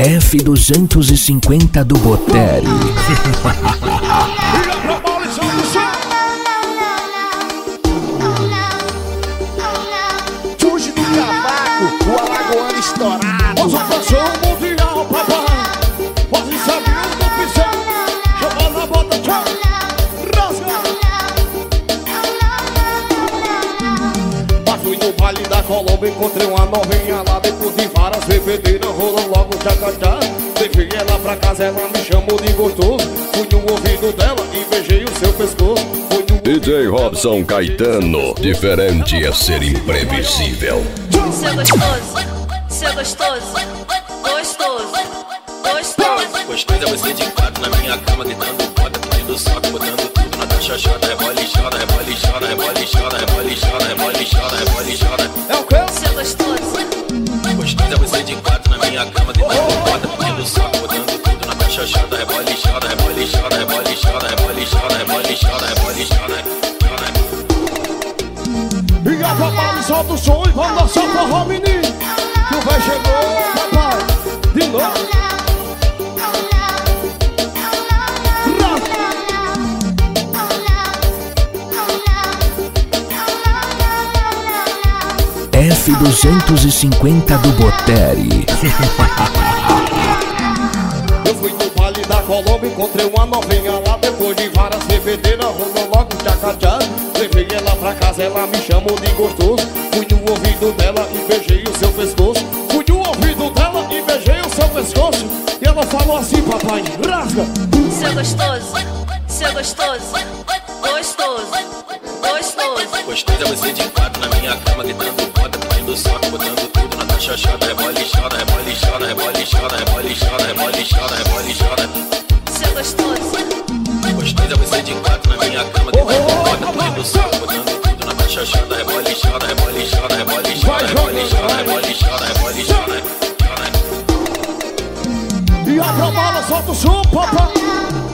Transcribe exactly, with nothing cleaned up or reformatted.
F duzentos e cinquenta do Botelho. Fuge do cavaco, o alagoano estourado. Nossa canção mundial, papai. Quase sabia do pincel. Chama na bota, tchau. Rasga. Mas fui no baile da Colômbia, encontrei uma novinha lá. Depois de várias bebedeiras, rolou logo o tchacachá. Levei ela pra casa, ela me chamou de gostoso. Fui no ouvido dela e beijei o seu pescoço. Fui no D J Robson Caetano, diferente é ser imprevisível. Seu gostoso, seu gostoso, gostoso, gostoso. Gostoso é você de quatro na minha cama, gritando bota, pedindo soco, botando tudo na taxa chata. Rebola e chora, rebola e chora, rebola e chora, rebola e chora, rebola e chora, rebola e chora. É o quê? Seu gostoso. Gostoso é você de quatro na minha cama, gritando bota, pedindo soco, botando tudo na taxa chata. Rebola e chora, rebola e chora, rebola e chora, rebola e chora, rebola e chora, rebola e chora. E a papai solta o som e vamos dançar forró, menino. Que o véi chegou, papai. De novo. F duzentos e cinquenta do Botelho. Eu fui no baile da Colômbia, encontrei uma novinha lá. Depois de várias bebedeiras, rolou logo o tchacachá. Levei ela pra casa, ela me chamou de gostoso. Fui no ouvido dela e beijei o seu pescoço. Fui no ouvido dela e beijei o seu pescoço. E ela falou assim, papai, rasga. Seu gostoso, seu gostoso, gostoso, gostoso. Gostoso é você de quatro na minha cama, gritando bota, pedindo soco, botando tudo na taxa chata. Rebola e chora, rebola e chora, rebola e chora, rebola e chora, rebola e chora, rebola e chora. Seu gostoso. Gostoso é você de quatro na minha cama, gritando bota, pedindo soco, botando tudo na taxa chata. Rebola e chora, rebola e chora, rebola e chora, rebola e chora, rebola e chora, rebola e chora. E a bala solta o som, papai.